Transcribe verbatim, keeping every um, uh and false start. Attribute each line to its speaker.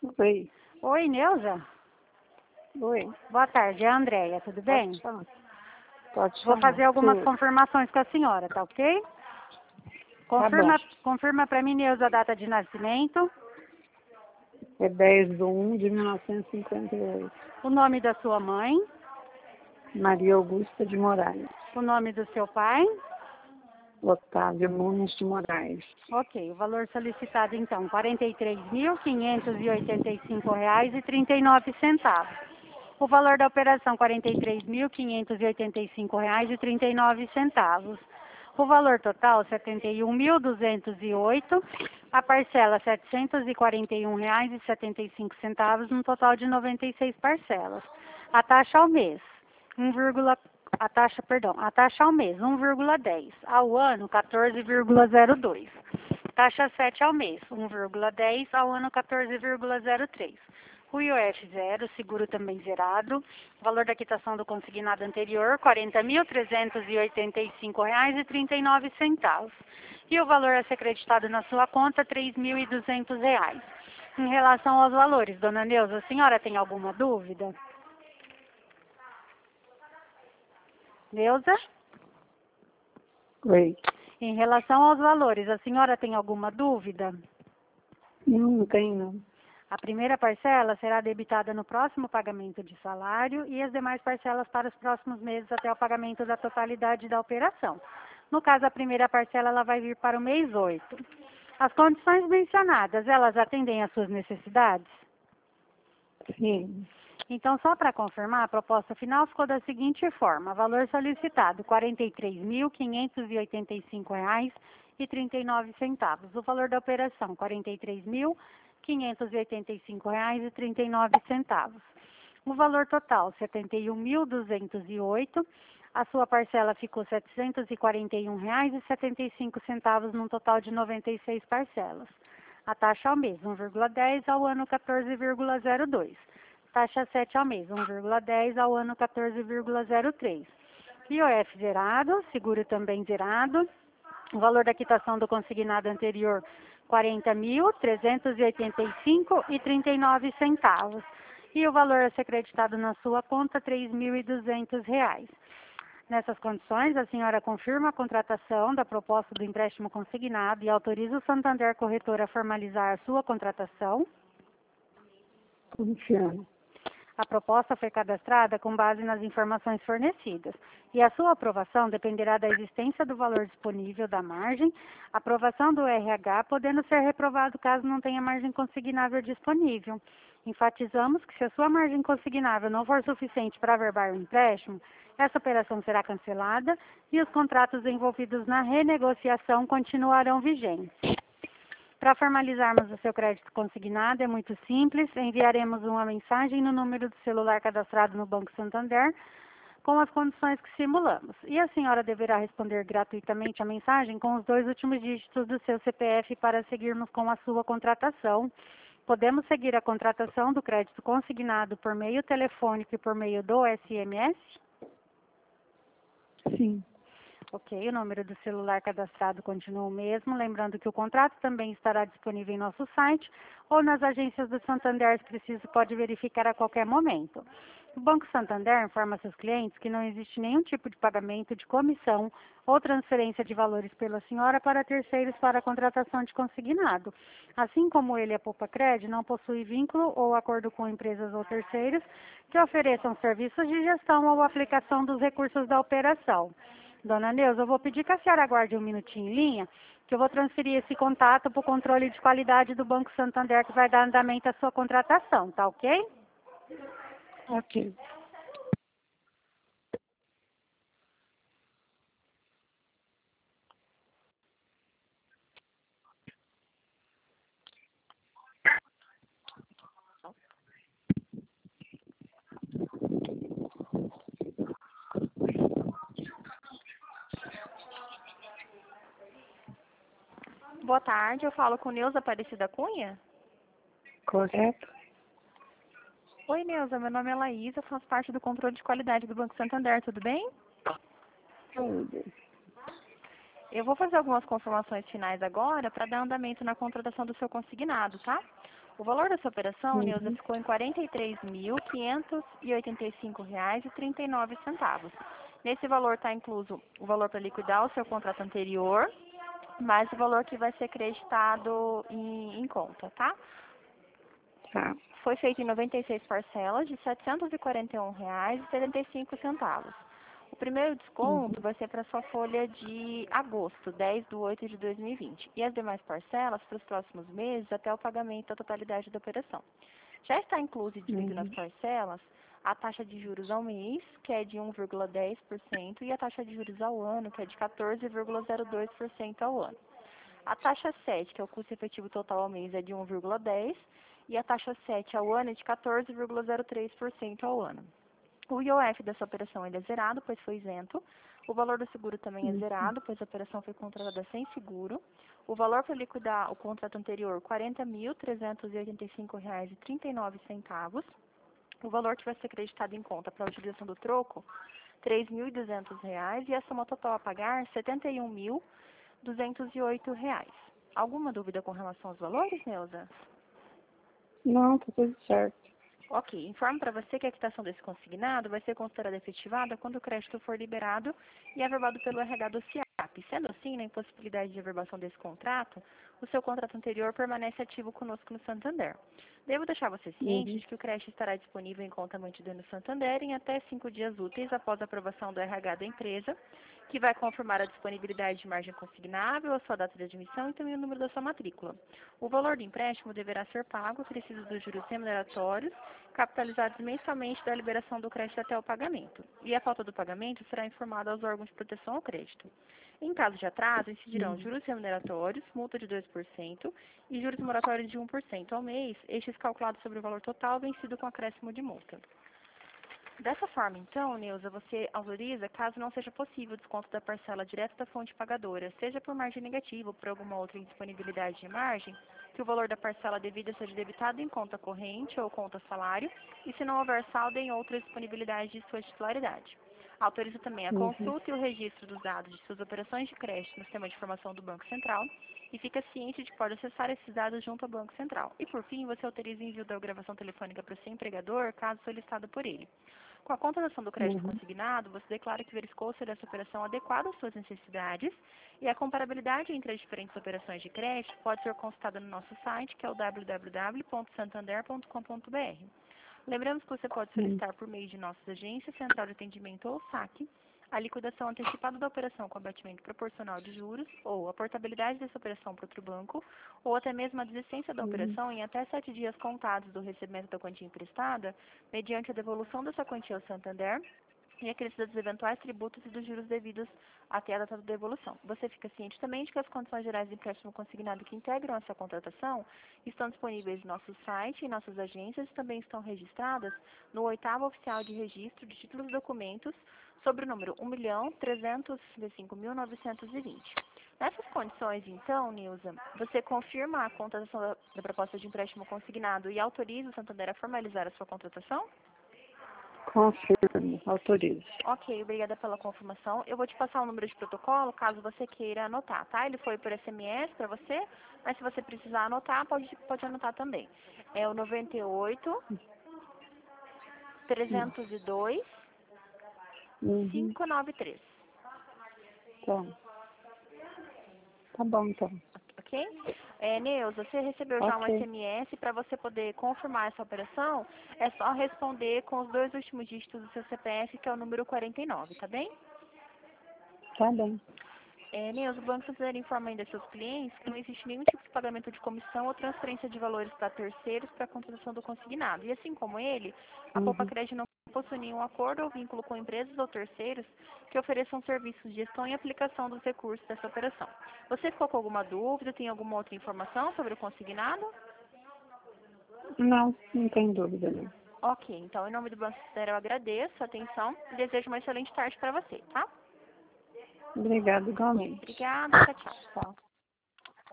Speaker 1: Oi.
Speaker 2: Oi, Neuza.
Speaker 1: Oi.
Speaker 2: Boa tarde, é a Andréia, tudo bem?
Speaker 1: Pode chamar. Pode
Speaker 2: Vou
Speaker 1: chamar.
Speaker 2: fazer algumas
Speaker 1: Tudo.
Speaker 2: confirmações com a senhora, tá ok? Confirma,
Speaker 1: Tá
Speaker 2: confirma para mim, Neuza, a data de nascimento,
Speaker 1: bom. É dez de um de mil novecentos e cinquenta e oito.
Speaker 2: o nome da sua mãe,
Speaker 1: Maria Augusta de Moraes.
Speaker 2: o nome do seu pai.
Speaker 1: Otávio Nunes de Moraes.
Speaker 2: Ok, o valor solicitado então, quarenta e três mil, quinhentos e oitenta e cinco reais e trinta e nove centavos. O valor da operação, quarenta e três mil, quinhentos e oitenta e cinco reais e trinta e nove centavos. O valor total, setenta e um mil, duzentos e oito. A parcela, setecentos e quarenta e um reais e setenta e cinco centavos, num total de noventa e seis parcelas. A taxa ao mês, um, a taxa, perdão, a taxa ao mês, um vírgula dez. Ao ano, quatorze vírgula zero dois. Taxa sete ao mês, um vírgula dez. Ao ano, quatorze vírgula zero três. O I O F zero, seguro também zerado. Valor da quitação do consignado anterior, quarenta mil, trezentos e oitenta e cinco reais e trinta e nove centavos. E o valor a ser creditado na sua conta, três mil e duzentos reais. Em relação aos valores, dona Neuza, a senhora tem alguma dúvida? Neuza?
Speaker 1: Oi.
Speaker 2: Em relação aos valores, a senhora tem alguma dúvida?
Speaker 1: Não, não tem não.
Speaker 2: A primeira parcela será debitada no próximo pagamento de salário e as demais parcelas para os próximos meses até o pagamento da totalidade da operação. No caso, a primeira parcela ela vai vir para o mês oito. As condições mencionadas, elas atendem às suas necessidades?
Speaker 1: Sim.
Speaker 2: Então, só para confirmar, a proposta final ficou da seguinte forma. Valor solicitado, quarenta e três mil, quinhentos e oitenta e cinco reais e trinta e nove centavos. O valor da operação, quarenta e três mil, quinhentos e oitenta e cinco reais e trinta e nove centavos. O valor total, setenta e um mil, duzentos e oito. A sua parcela ficou setecentos e quarenta e um reais e setenta e cinco centavos, num total de noventa e seis parcelas. A taxa ao mês, um vírgula dez. Ao ano, quatorze vírgula zero dois. Taxa sete ao mês, um vírgula dez. Ao ano, quatorze vírgula zero três. I O F zerado, seguro também zerado. O valor da quitação do consignado anterior, quarenta mil, trezentos e oitenta e cinco reais e trinta e nove centavos. E o valor a ser creditado na sua conta, três mil e duzentos reais. Nessas condições, a senhora confirma a contratação da proposta do empréstimo consignado e autoriza o Santander Corretora a formalizar a sua contratação.
Speaker 1: Confirmo.
Speaker 2: A proposta foi cadastrada com base nas informações fornecidas e a sua aprovação dependerá da existência do valor disponível da margem, aprovação do R H, podendo ser reprovado caso não tenha margem consignável disponível. Enfatizamos que se a sua margem consignável não for suficiente para averbar o empréstimo, essa operação será cancelada e os contratos envolvidos na renegociação continuarão vigentes. Para formalizarmos o seu crédito consignado, é muito simples. Enviaremos uma mensagem no número do celular cadastrado no Banco Santander com as condições que simulamos. E a senhora deverá responder gratuitamente a mensagem com os dois últimos dígitos do seu C P F para seguirmos com a sua contratação. Podemos seguir a contratação do crédito consignado por meio telefônico e por meio do S M S?
Speaker 1: Sim.
Speaker 2: Ok, o número do celular cadastrado continua o mesmo, lembrando que o contrato também estará disponível em nosso site ou nas agências do Santander, se preciso, pode verificar a qualquer momento. O Banco Santander informa seus clientes que não existe nenhum tipo de pagamento de comissão ou transferência de valores pela senhora para terceiros para a contratação de consignado. Assim como ele, a Poupa Cred, não possui vínculo ou acordo com empresas ou terceiros que ofereçam serviços de gestão ou aplicação dos recursos da operação. Dona Neuza, eu vou pedir que a senhora aguarde um minutinho em linha, que eu vou transferir esse contato para o controle de qualidade do Banco Santander, que vai dar andamento à sua contratação, tá ok?
Speaker 1: Ok.
Speaker 3: Boa tarde, eu falo com Neuza Aparecida Cunha.
Speaker 1: Correto?
Speaker 3: Oi, Neuza, meu nome é Laís, eu faço parte do controle de qualidade do Banco Santander, tudo bem?
Speaker 1: Tudo.
Speaker 3: Eu vou fazer algumas confirmações finais agora para dar andamento na contratação do seu consignado, tá? O valor dessa operação,
Speaker 1: Uhum.
Speaker 3: Neuza, ficou em quarenta e três mil, quinhentos e oitenta e cinco reais e trinta e nove centavos. Nesse valor está incluso o valor para liquidar o seu contrato anterior, mais o valor que vai ser creditado em, em conta, tá?
Speaker 1: Tá.
Speaker 3: Foi feito em noventa e seis parcelas de setecentos e quarenta e um reais e setenta e cinco centavos. O primeiro desconto
Speaker 1: Uhum.
Speaker 3: vai ser para sua folha de agosto, dez de oito de dois mil e vinte. E as demais parcelas para os próximos meses até o pagamento da totalidade da operação. Já está incluso e dividido nas
Speaker 1: Uhum.
Speaker 3: parcelas a taxa de juros ao mês, que é de um vírgula dez por cento, e a taxa de juros ao ano, que é de quatorze vírgula zero dois por cento ao ano. A taxa sete, que é o custo efetivo total ao mês, é de um vírgula dez por cento, e a taxa sete ao ano é de quatorze vírgula zero três por cento ao ano. O I O F dessa operação ele é zerado, pois foi isento. O valor do seguro também é
Speaker 1: Uhum.
Speaker 3: zerado, pois a operação foi contratada sem seguro. O valor para liquidar o contrato anterior, quarenta mil, trezentos e oitenta e cinco reais e trinta e nove centavos. O valor que vai ser acreditado em conta para a utilização do troco, três mil e duzentos reais. E a soma total a pagar, setenta e um mil, duzentos e oito reais. Alguma dúvida com relação aos valores, Neuza?
Speaker 1: Não, tá tudo certo.
Speaker 3: Ok, informo para você que a quitação desse consignado vai ser considerada efetivada quando o crédito for liberado e averbado pelo R H do CIAP. Sendo assim, na impossibilidade de averbação desse contrato, o seu contrato anterior permanece ativo conosco no Santander. Devo deixar você ciente
Speaker 1: Uhum.
Speaker 3: de que o crédito estará disponível em conta mantida no Santander em até cinco dias úteis após a aprovação do R H da empresa, que vai confirmar a disponibilidade de margem consignável, a sua data de admissão e também o número da sua matrícula. O valor do empréstimo deverá ser pago, acrescido dos juros remuneratórios, capitalizados mensalmente da liberação do crédito até o pagamento. E a falta do pagamento será informada aos órgãos de proteção ao crédito. Em caso de atraso, incidirão
Speaker 1: Uhum.
Speaker 3: juros remuneratórios, multa de dois por cento e juros moratórios de um por cento ao mês, estes calculados sobre o valor total vencido com acréscimo de multa. Dessa forma, então, Neuza, você autoriza, caso não seja possível o desconto da parcela direto da fonte pagadora, seja por margem negativa ou por alguma outra indisponibilidade de margem, que o valor da parcela devida seja debitado em conta corrente ou conta salário, e se não houver saldo em outra disponibilidade de sua titularidade. Autoriza também a
Speaker 1: Uhum.
Speaker 3: consulta e o registro dos dados de suas operações de crédito no sistema de informação do Banco Central e fica ciente de que pode acessar esses dados junto ao Banco Central. E, por fim, você autoriza o envio da gravação telefônica para o seu empregador, caso solicitado por ele. Com a contratação do crédito
Speaker 1: Uhum.
Speaker 3: consignado, você declara que verificou se essa operação adequada às suas necessidades e a comparabilidade entre as diferentes operações de crédito pode ser consultada no nosso site, que é o w w w ponto santander ponto com ponto b r. Lembramos que você pode
Speaker 1: Uhum.
Speaker 3: solicitar por meio de nossas agências, Central de Atendimento ou saque, a liquidação antecipada da operação com abatimento proporcional de juros, ou a portabilidade dessa operação para outro banco, ou até mesmo a desistência da
Speaker 1: Uhum.
Speaker 3: operação em até sete dias contados do recebimento da quantia emprestada, mediante a devolução dessa quantia ao Santander e acrescido dos eventuais tributos e dos juros devidos até a data da devolução. Você fica ciente também de que as condições gerais de empréstimo consignado que integram essa contratação estão disponíveis no nosso site e nossas agências e também estão registradas no oitavo oficial de registro de títulos e documentos sobre o número um milhão trezentos e sessenta e cinco mil novecentos e vinte. Nessas condições, então, Nilza, você confirma a contratação da, da proposta de empréstimo consignado e autoriza o Santander a formalizar a sua contratação?
Speaker 1: Confirmo, autorizo.
Speaker 3: Ok, obrigada pela confirmação. Eu vou te passar o número de protocolo, caso você queira anotar, tá? Ele foi por S M S para você, mas se você precisar anotar, pode, pode anotar também. É o noventa e oito, trezentos e dois,
Speaker 1: Uhum.
Speaker 3: quinhentos e noventa e três.
Speaker 1: Tá. Tá bom, então.
Speaker 3: Ok? É, Neuza, você recebeu já um
Speaker 1: Ok.
Speaker 3: S M S para você poder confirmar essa operação? É só responder com os dois últimos dígitos do seu C P F, que é o número quarenta e nove, tá bem?
Speaker 1: Tá bem.
Speaker 3: É, Neuza, o Banco Santander informa ainda a seus clientes que não existe nenhum tipo de pagamento de comissão ou transferência de valores para terceiros para a contratação do consignado. E assim como ele, a Poupa
Speaker 1: Uhum.
Speaker 3: Crédito não possui nenhum acordo ou vínculo com empresas ou terceiros que ofereçam serviços de gestão e aplicação dos recursos dessa operação. Você ficou com alguma dúvida? Tem alguma outra informação sobre o consignado?
Speaker 1: Não, não tem dúvida, não.
Speaker 3: Ok, então em nome do Banco Santander eu agradeço a atenção e desejo uma excelente tarde para você, tá?
Speaker 1: Obrigada, igualmente.
Speaker 3: Obrigada, tchau, tchau.
Speaker 1: Tchau.